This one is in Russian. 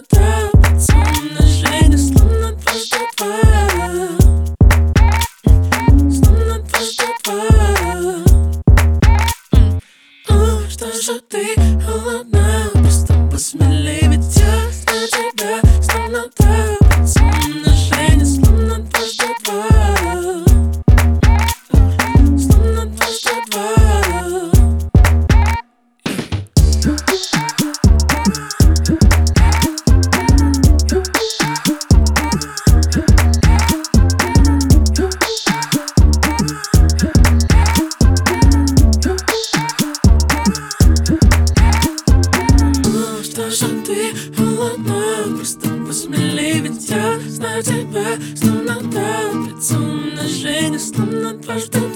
два, умножение, словно дважды два. Словно дважды два. Что же ты холодна? Просто посмелей, ведь я знаю тебя. Словно два, умножение, словно дважды два. Словно дважды два. Что же ты холодна? Просто посмелей, ведь я знаю тебя. Словно два, умножение, словно дважды